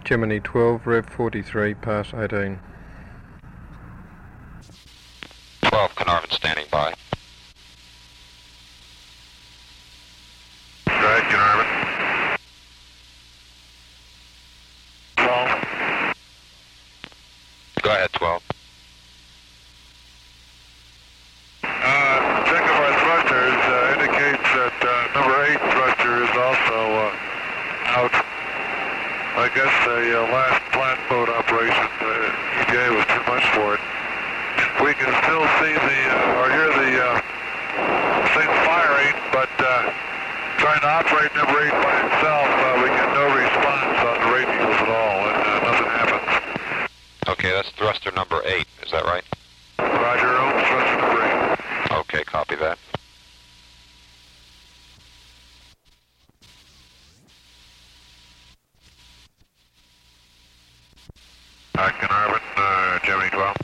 Gemini 12, Rev 43, pass 18. 12, Carnarvon standing by. Go ahead, Carnarvon. 12. Go ahead, 12. Check of our thrusters indicates that number 8 thruster is also out. I guess the last plant boat operation, EPA was too much for it. We can still see or hear the thing firing, but trying to operate number 8 by itself, we get no response on the radios at all, and nothing happens. Okay, that's thruster number 8, is that right? Roger, Ohms, thruster number 8. Okay, copy that. Carnarvon, Gemini 12.